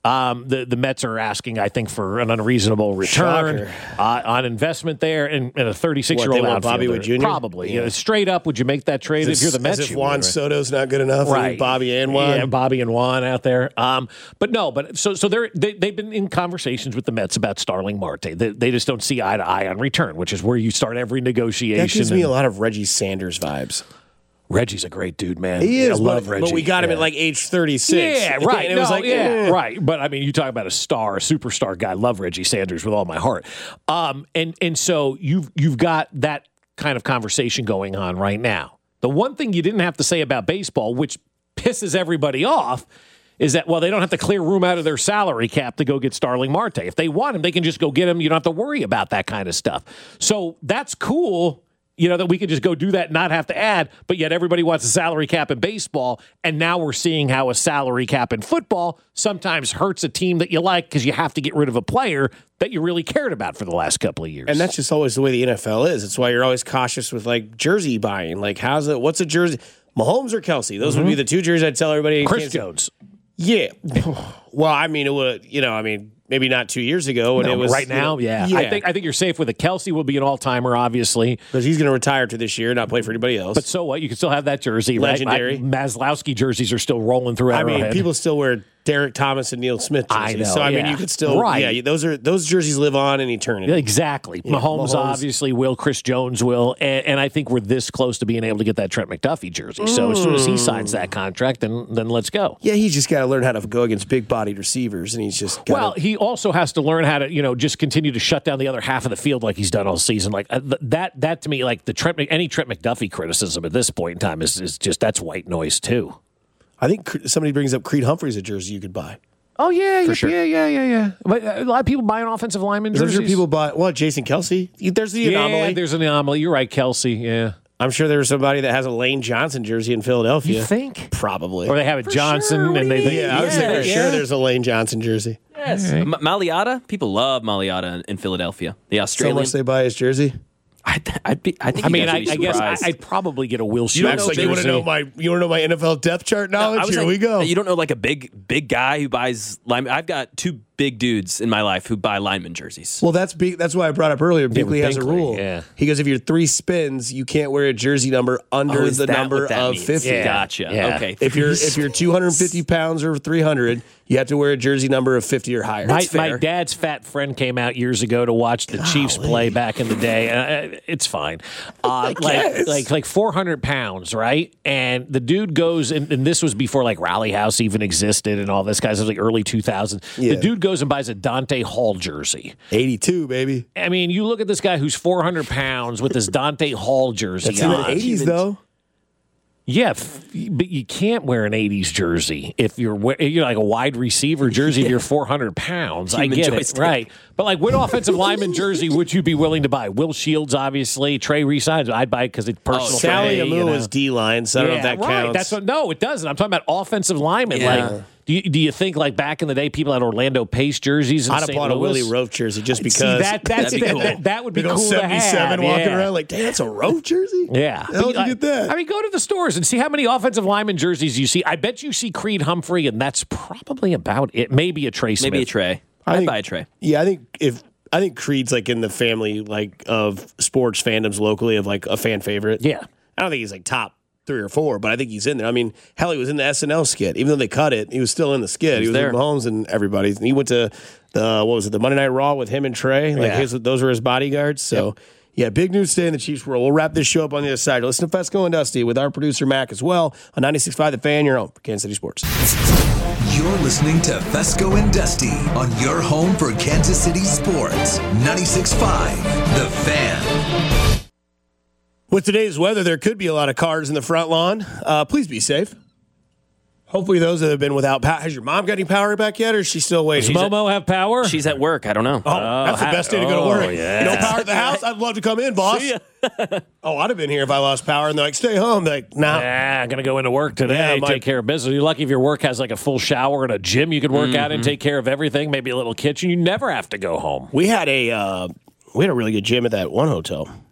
Um, the the Mets are asking, I think, for an unreasonable return uh, on investment there, and, and a thirty-six-year-old outfielder. Bobby Witt Junior Probably. Yeah. You know, straight up, would you make that trade if you're the Mets? As if you Juan would, right? Soto's not good enough, Right? Bobby and Juan. Yeah, Bobby and Juan out there. Um, but no, but so so they're they, they've been in conversations with the Mets about Starling Marte. They, they just don't see eye to eye on return, which is where you start every negotiation. That gives me and- a lot of Reggie Sanders vibes. Reggie's a great dude, man. He is, I love but, Reggie. but we got him yeah. at like age thirty-six. Yeah, right. And it no, was like, yeah, eh. right. But I mean, you talk about a star, a superstar guy. I love Reggie Sanders with all my heart. Um, and and so you've you've got that kind of conversation going on right now. The one thing you didn't have to say about baseball, which pisses everybody off, is that, well, they don't have to clear room out of their salary cap to go get Starling Marte. If they want him, they can just go get him. You don't have to worry about that kind of stuff. So that's cool. You know, that we could just go do that and not have to add, but yet everybody wants a salary cap in baseball. And now we're seeing how a salary cap in football sometimes hurts a team that you like because you have to get rid of a player that you really cared about for the last couple of years. And that's just always the way the N F L is. It's why you're always cautious with like jersey buying. Like, how's it? What's a jersey? Mahomes or Kelsey? Those mm-hmm. would be the two jerseys I'd tell everybody. Chris Jones. Yeah. Well, I mean, it would, you know, I mean, maybe not two years ago when no, it was right now. You know, yeah. yeah, I think I think you're safe with it. Kelsey will be an all timer, obviously, because he's going to retire to this year, not play for anybody else. But so what? You can still have that jersey, legendary. Right? Maslowski jerseys are still rolling through. I Arrowhead. mean, people still wear Derek Thomas and Neil Smith jerseys. I know, so I yeah. mean, you could still right. Yeah, those are those jerseys live on in eternity. Yeah, exactly. Yeah, Mahomes, Mahomes obviously will. Chris Jones will, and, and I think we're this close to being able to get that Trent McDuffie jersey. So as soon as he signs that contract, then then let's go. Yeah, he's just got to learn how to go against big-bodied receivers, and he's just gotta, well. He also has to learn how to, you know, just continue to shut down the other half of the field like he's done all season. Like uh, th- that. That to me, like the Trent, any Trent McDuffie criticism at this point in time is is just that's white noise too. I think somebody brings up Creed Humphreys a jersey you could buy. Oh yeah, For yeah, sure. yeah, yeah, yeah, yeah. But uh, a lot of people buy an offensive lineman jerseys. Those are people buy what? Jason Kelsey. There's the yeah, anomaly. there's an anomaly. You're right, Kelsey. Yeah. I'm sure there's somebody that has a Lane Johnson jersey in Philadelphia. You think? Probably. Or they have a For Johnson, sure. and they, they yeah, I would say for yeah. sure there's a Lane Johnson jersey. Yes. M- Maliata? People love Maliata in, in Philadelphia. The So Australian. much they buy his jersey. I'd, I'd be. I think. I you mean, guys I, would be I guess I, surprised. I'd probably get a Will You Shields don't know, jersey. you want to know my you want to know my N F L depth chart knowledge? I was Here like, we go. You don't know like a big big guy who buys lineman. I've got two big dudes in my life who buy lineman jerseys. Well, that's be, that's why I brought up earlier. Binkley has a Binkley, rule. yeah. He goes, if you're three spins, you can't wear a jersey number under Oh, is the that number what that of means? fifty. Yeah. Gotcha. Yeah. Okay. If you're if you're two hundred fifty pounds or three hundred, you have to wear a jersey number of fifty or higher. My, That's my fair. dad's fat friend came out years ago to watch the Chiefs play back in the day. And uh, it's fine. Uh, like, guess. like like four hundred pounds, right? And the dude goes, and, and this was before like Rally House even existed and all this, guys. It was like early two thousands. Yeah. The dude goes and buys a Dante Hall jersey. eighty-two, baby. I mean, you look at this guy who's four hundred pounds with this Dante Hall jersey That's in on. the eighties, though. Yeah, f- but you can't wear an eighties jersey if you're we- you're like a wide receiver jersey if you're four hundred pounds. I Human get joystick. it, right? But like, what offensive lineman jersey would you be willing to buy? Will Shields, obviously. Trey resigns. I'd buy it because it's personal. Oh, for Sally me, Amu you know? is D-line, so I don't know if that right. counts. That's what. No, it doesn't. I'm talking about offensive linemen. Yeah. Like, do you, do you think like back in the day, people had Orlando Pace jerseys? In I'd have Saint bought a Louis? Willie Roaf jersey just because. See, that, that's, That'd be that, cool. that, that would be Big old cool to have. seventy-seven walking yeah. around like, damn, that's a Roaf jersey? Yeah. How did you I- get that? I mean, go to the stores and see how many offensive lineman jerseys you see. I bet you see Creed Humphrey, and that's probably about it. Maybe a Trey Smith. Maybe a Trey. I I'd think- buy a Trey. Yeah, I think if I think Creed's like in the family like of sports fandoms locally of like a fan favorite. Yeah. I don't think he's like top three or four, but I think he's in there. I mean, hell, he was in the S N L skit. Even though they cut it, he was still in the skit. He was was, there. with Mahomes and everybody. And he went to the what was it, the Monday Night Raw with him and Trey. Like Yeah. his, those were his bodyguards. So yeah, big news today in the Chiefs world. We'll wrap this show up on the other side. Listen to Fesco and Dusty with our producer Mac as well on ninety-six point five The Fan, your home for Kansas City Sports. You're listening to Fesco and Dusty on your home for Kansas City sports. ninety-six point five The Fan. With today's weather, there could be a lot of cars in the front lawn. Uh, please be safe. Hopefully, those that have been without power. Has your mom got any power back yet, or is she still waiting? Does Momo have power? She's at work. I don't know. Oh, that's the ha- best day to go to oh, work. yeah. No power at the house? I'd love to come in, boss. Oh, I'd have been here if I lost power. And they're like, stay home. They're like, nah. Yeah, gonna go into work today, Yeah, my- take care of business. You're lucky if your work has like a full shower and a gym you could work out Mm-hmm. and take care of everything, maybe a little kitchen. You never have to go home. We had a uh, we had a really good gym at that one hotel.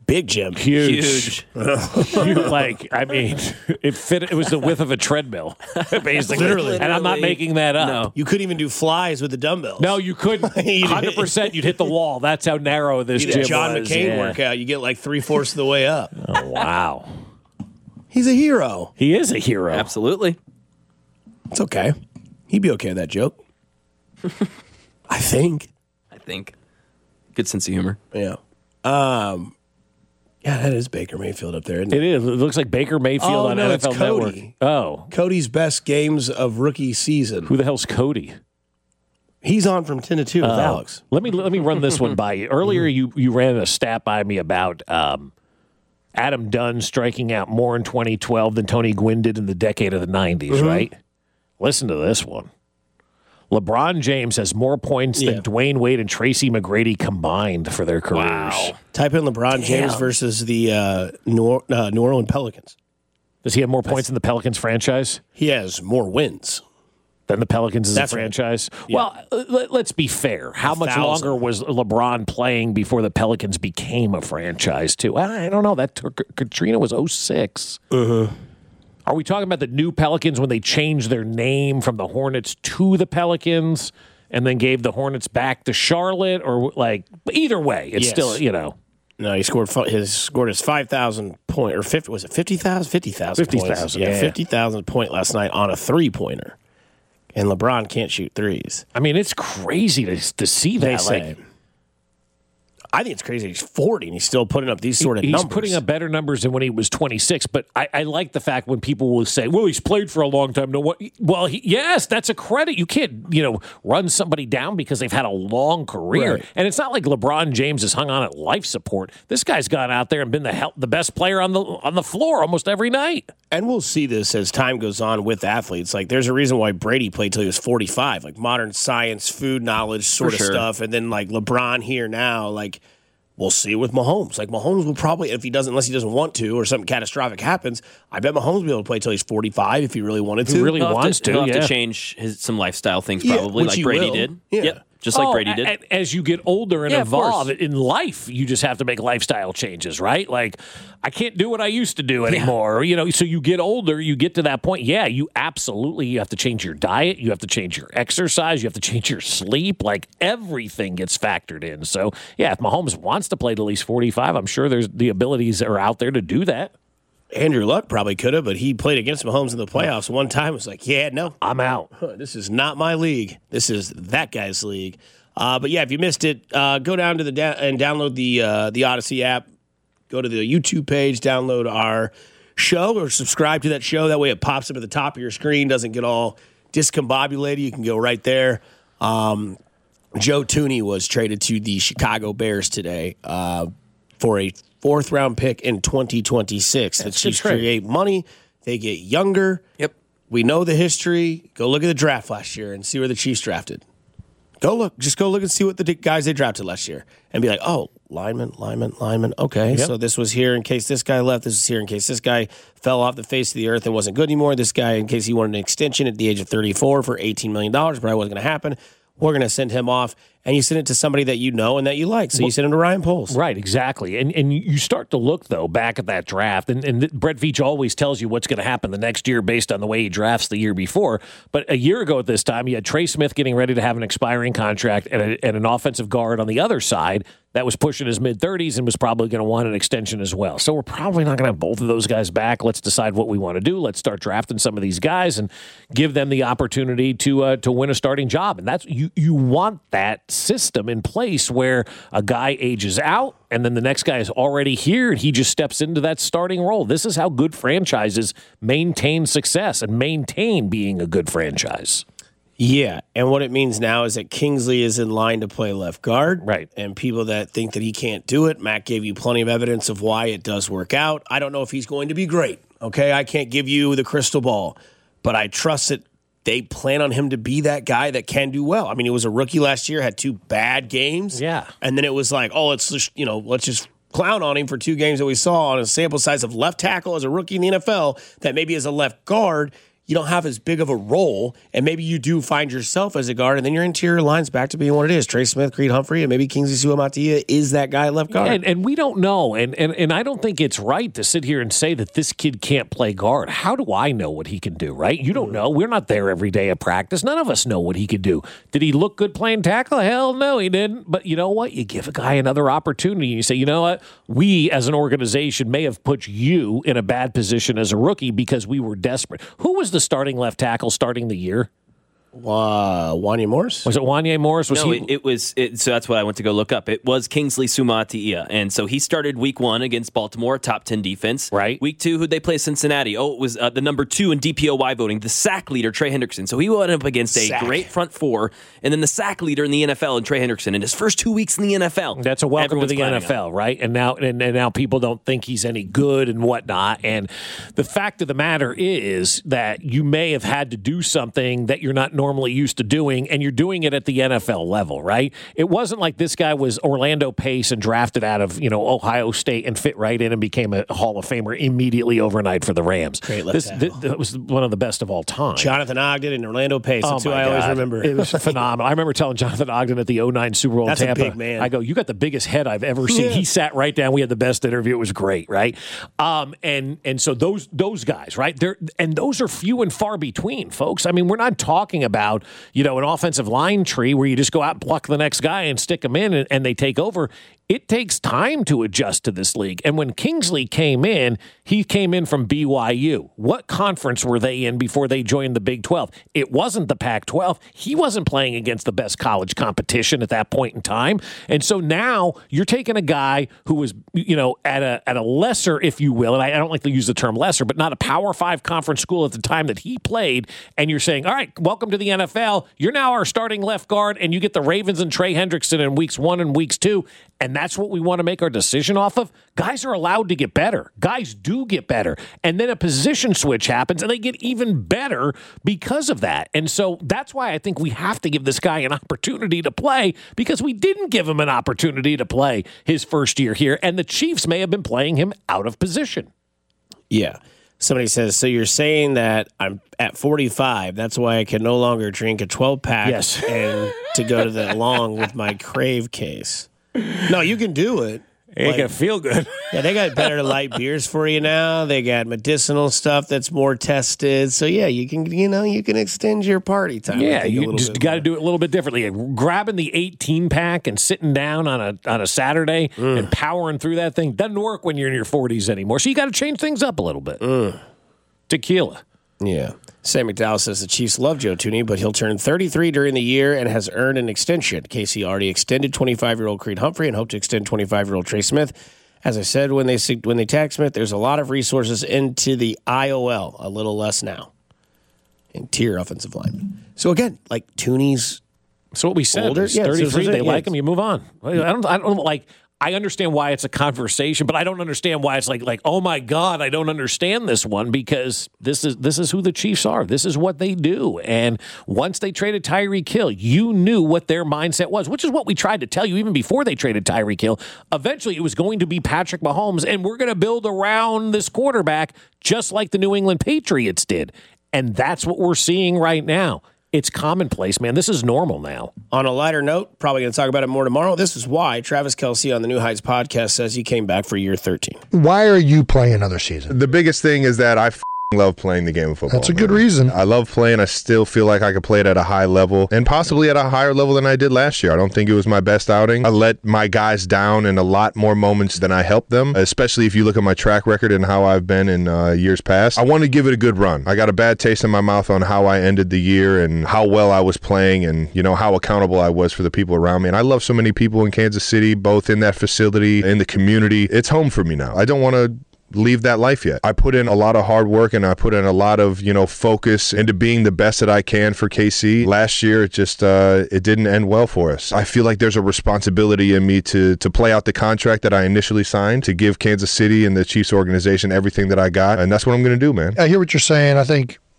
big gym. Huge. Huge. Huge. Like, I mean, it fit. It was the width of a treadmill, basically. Literally. And I'm not making that up. No. You couldn't even do flies with the dumbbells. No, you couldn't. one hundred percent you'd hit the wall. That's how narrow this You did gym a John was. McCain Yeah. workout. You get like three-fourths of the way up. Oh, wow. He's a hero. He is a hero. Absolutely. It's okay. He'd be okay with that joke. I think. I think. Good sense of humor. Yeah. Um, yeah, that is Baker Mayfield up there, isn't it? It is. It looks like Baker Mayfield Oh, on no, N it's F L Cody. Network. Oh. Cody's best games of rookie season. Who the hell's Cody? He's on from ten to two with Oh. Alex. Let me let me run this one by you. Earlier, you you ran a stat by me about um, Adam Dunn striking out more in twenty twelve than Tony Gwynn did in the decade of the nineties, Mm-hmm. right? Listen to this one. LeBron James has more points Yeah. than Dwayne Wade and Tracy McGrady combined for their careers. Wow. Type in LeBron James versus the uh, New, or- uh, New Orleans Pelicans. Does he have more points in the Pelicans franchise He has more wins. than the Pelicans as That's a right. franchise? Yeah. Well, uh, let, let's be fair. How A much thousand. longer was LeBron playing before the Pelicans became a franchise, too? I don't know. That took, Katrina was oh six. Uh-huh. Are we talking about the new Pelicans when they changed their name from the Hornets to the Pelicans and then gave the Hornets back to Charlotte? Or, like, either way, it's Yes. still, you know. No, he scored fi- his scored his five thousand point or fifty was it fifty thousand fifty thousand fifty points. thousand, yeah, yeah. fifty thousand point last night on a three pointer, and LeBron can't shoot threes. I mean, it's crazy to, to see that. They say. Like, I think it's crazy. He's forty and he's still putting up these sort of he's numbers. putting up better numbers than when he was twenty-six. But I, I like the fact when people will say, "Well, he's played for a long time." No, what? Well, he, yes, that's a credit. You can't, you know, run somebody down because they've had a long career. Right. And it's not like LeBron James has hung on at life support. This guy's gone out there and been the hel- the best player on the on the floor almost every night. And we'll see this as time goes on with athletes. Like, there's a reason why Brady played till he was forty-five, like modern science, food knowledge sort For of sure. stuff. And then, like, LeBron here now, like, we'll see with Mahomes. Like, Mahomes will probably, if he doesn't, unless he doesn't want to or something catastrophic happens, I bet Mahomes will be able to play till he's forty-five if he really wanted to. He really He'll have wants to, to, he'll have yeah. to change his, some lifestyle things Yeah, probably, which like he Brady will. did. Yeah. Yep, just like Oh, Brady a- did. a- As you get older and Yeah, of evolve course. in life, you just have to make lifestyle changes, right? Like, I can't do what I used to do anymore. You know, so you get older, you get to that point. Yeah, you absolutely you have to change your diet, you have to change your exercise, you have to change your sleep. Like, everything gets factored in. So, yeah, if Mahomes wants to play till he's forty-five, I'm sure there's the abilities are out there to do that. Andrew Luck probably could have, but he played against Mahomes in the playoffs one time. It was like, yeah, no, I'm out. this is not my league. This is that guy's league. Uh, but yeah, if you missed it, uh, go down to the da- and download the uh, the Odyssey app. Go to the YouTube page, download our show, or subscribe to that show. That way, it pops up at the top of your screen. Doesn't get all discombobulated. You can go right there. Um, Joe Tooney was traded to the Chicago Bears today uh, for a fourth round pick in twenty twenty-six. The Chiefs trade. create money. They get younger. Yep. We know the history. Go look at the draft last year and see where the Chiefs drafted. Go look. Just go look and see what the d- guys they drafted last year and be like, oh, lineman, lineman, lineman. Okay, Yep. so this was here in case this guy left. This is here in case this guy fell off the face of the earth and wasn't good anymore. This guy, in case he wanted an extension at the age of thirty-four for eighteen million dollars, probably wasn't going to happen. We're going to send him off, and you send it to somebody that you know and that you like. So you send him to Ryan Poles. Right, exactly. And and you start to look, though, back at that draft, and, and Brett Veach always tells you what's going to happen the next year based on the way he drafts the year before. But a year ago at this time, you had Trey Smith getting ready to have an expiring contract and, a, and an offensive guard on the other side that was pushing his mid-thirties and was probably going to want an extension as well. So we're probably not going to have both of those guys back. Let's decide what we want to do. Let's start drafting some of these guys and give them the opportunity to uh, to win a starting job. And that's you you want that system in place where a guy ages out and then the next guy is already here and he just steps into that starting role. This is how good franchises maintain success and maintain being a good franchise. Yeah, and what it means now is that Kingsley is in line to play left guard. Right. And people that think that he can't do it, Matt gave you plenty of evidence of why it does work out. I don't know if he's going to be great, okay? I can't give you the crystal ball, but I trust that they plan on him to be that guy that can do well. I mean, he was a rookie last year, had two bad games. Yeah. And then it was like, oh, let's just, you know, let's just clown on him for two games that we saw on a sample size of left tackle as a rookie in the N F L that maybe as a left guard, you don't have as big of a role, and maybe you do find yourself as a guard, and then your interior line's back to being what it is. Trey Smith, Creed Humphrey, and maybe Kingsley Suamataia is that guy at left guard. And, and we don't know, and, and and I don't think it's right to sit here and say that this kid can't play guard. How do I know what he can do, right? You don't know. We're not there every day at practice. None of us know what he could do. Did he look good playing tackle? Hell no, he didn't. But you know what? You give a guy another opportunity. You say, you know what? We, as an organization, may have put you in a bad position as a rookie because we were desperate. Who was the starting left tackle starting the year? Uh, Wanya Morris? Was it Wanya Morris? Was no, he? it, it was. It, so that's what I went to go look up. It was Kingsley Suamataia, and so he started week one against Baltimore, top ten defense. Right. Week two, who'd they play? Cincinnati. Oh, it was uh, the number two in D P O Y voting, the sack leader Trey Hendrickson. So he went up against a Sack. great front four, and then the sack leader in the N F L, and Trey Hendrickson in his first two weeks in the N F L. That's a welcome Everyone's to the N F L, right? And now, and, and now people don't think he's any good and whatnot. And the fact of the matter is that you may have had to do something that you're not normally used to doing. And you're doing it at the N F L level, right? It wasn't like this guy was Orlando Pace and drafted out of, you know, Ohio State and fit right in and became a Hall of Famer immediately overnight for the Rams. Great left this, tackle. th- that was one of the best of all time. Jonathan Ogden and Orlando Pace. That's Oh who my I always God. remember. It was phenomenal. I remember telling Jonathan Ogden at the oh nine Super Bowl That's a in Tampa. big man. I go, you got the biggest head I've ever seen. Yeah. He sat right down. We had the best interview. It was great, right? Um, and and so those those guys, right? They're, and those are few and far between, folks. I mean, we're not talking about, you know, an offensive line tree where you just go out and pluck the next guy and stick them in and, and they take over. It takes time to adjust to this league. And when Kingsley came in, he came in from B Y U. What conference were they in before they joined the Big twelve? It wasn't the Pac twelve. He wasn't playing against the best college competition at that point in time. And so now you're taking a guy who was, you know, at a at a lesser, if you will, and I, I don't like to use the term lesser, but not a Power Five conference school at the time that he played, and you're saying, all right, welcome to the N F L. You're now our starting left guard, and you get the Ravens and Trey Hendrickson in weeks one and weeks two, and that's what we want to make our decision off of. Guys are allowed to get better. Guys do get better. And then a position switch happens, and they get even better because of that. And so that's why I think we have to give this guy an opportunity to play, because we didn't give him an opportunity to play his first year here, and the Chiefs may have been playing him out of position. Yeah. Somebody says, so you're saying that I'm at forty-five. That's why I can no longer drink a twelve-pack Yes. and to go to the along with my Crave case. No, you can do it. It Like- can feel good. Yeah, they got better light beers for you now. They got medicinal stuff that's more tested. So yeah, you can you know you can extend your party time. I Yeah, think, a you little just bit got to more. do it a little bit differently. Grabbing the eighteen pack and sitting down on a on a Saturday Mm. and powering through that thing doesn't work when you're in your forties anymore. So you got to change things up a little bit. Mm. Tequila. Yeah. Sam McDowell says the Chiefs love Joe Thuney, but he'll turn thirty-three during the year and has earned an extension. K C already extended twenty-five-year-old Creed Humphrey and hope to extend twenty-five-year-old Trey Smith. As I said, when they when they tag Smith, there's a lot of resources into the I O L, a little less now. Interior offensive lineman. So again, like Thuney's So what we said, Older? is Yeah, so- thirty-three, so- they yeah, like it's- him, you move on. I don't, I don't like. I understand why it's a conversation, but I don't understand why it's like, like, oh my God, I don't understand this one, because this is this is who the Chiefs are. This is what they do. And once they traded Tyreek Hill, you knew what their mindset was, which is what we tried to tell you even before they traded Tyreek Hill. Eventually, it was going to be Patrick Mahomes, and we're going to build around this quarterback just like the New England Patriots did. And that's what we're seeing right now. It's commonplace, man. This is normal now. On a lighter note, probably going to talk about it more tomorrow. This is why Travis Kelce on the New Heights podcast says he came back for year thirteen. Why are you playing another season? The biggest thing is that I f- love playing the game of football. That's a good man. reason. I love playing. I still feel like I could play it at a high level, and possibly at a higher level than I did last year. I don't think it was my best outing. I let my guys down in a lot more moments than I helped them, especially if you look at my track record and how I've been in uh, years past. I want to give it a good run. I got a bad taste in my mouth on how I ended the year and how well I was playing, and you know how accountable I was for the people around me. And I love so many people in Kansas City, both in that facility, in the community. It's home for me now. I don't want to leave that life yet. I put in a lot of hard work, and I put in a lot of, you know, focus into being the best that I can for K C. Last year, it just uh, it didn't end well for us. I feel like there's a responsibility in me to to play out the contract that I initially signed, to give Kansas City and the Chiefs organization everything that I got, and that's what I'm going to do, man. I hear what you're saying. I think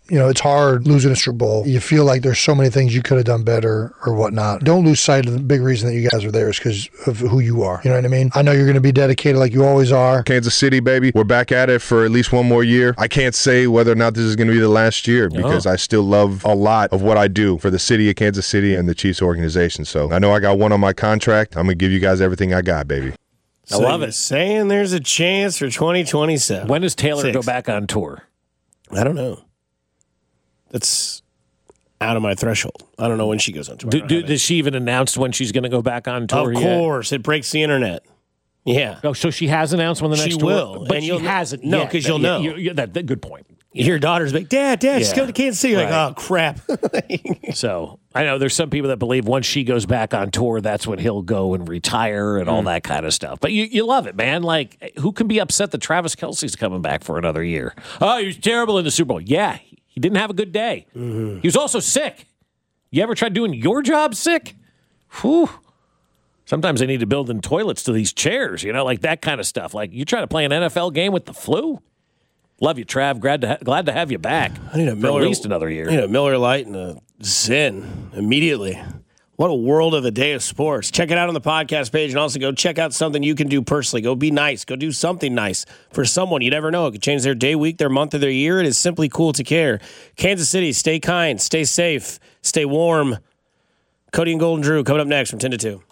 You know, it's hard losing a Super Bowl. You feel like there's so many things you could have done better or whatnot. Don't lose sight of the big reason that you guys are there is because of who you are. You know what I mean? I know you're going to be dedicated like you always are. Kansas City, baby. We're back at it for at least one more year. I can't say whether or not this is going to be the last year because oh. I still love a lot of what I do for the city of Kansas City and the Chiefs organization. So I know I got one on my contract. I'm going to give you guys everything I got, baby. I so love it. Saying there's a chance for twenty twenty-seven. When does Taylor Six. go back on tour? I don't know. That's out of my threshold. I don't know when she goes on tour. Do, do, does she even announce when she's going to go back on tour? Of course. Yet? It breaks the internet. Yeah. Oh, so she has announced when the next she tour? will. But and she hasn't. No, because you'll know. You, you, that, that, good point. Your daughter's like, Dad, Dad, yeah. she's going to Kansas City. You're right. like, oh, crap. So I know there's some people that believe once she goes back on tour, that's when he'll go and retire and mm. all that kind of stuff. But you, you love it, man. Like, who can be upset that Travis Kelce's coming back for another year? Oh, he was terrible in the Super Bowl. Yeah, he didn't have a good day. Mm-hmm. He was also sick. You ever tried doing your job sick? Whew. Sometimes they need to build in toilets to these chairs, you know, like that kind of stuff. Like, you try to play an N F L game with the flu? Love you, Trav. Glad to ha- glad to have you back. I need a Miller, for at least another year. I need a Miller Lite and a Zen immediately. What a world of a day of sports. Check it out on the podcast page, and also go check out something you can do personally. Go be nice. Go do something nice for someone. You never know. It could change their day, week, their month, or their year. It is simply cool to care. Kansas City, stay kind, stay safe, stay warm. Cody and Golden Drew coming up next from ten to two.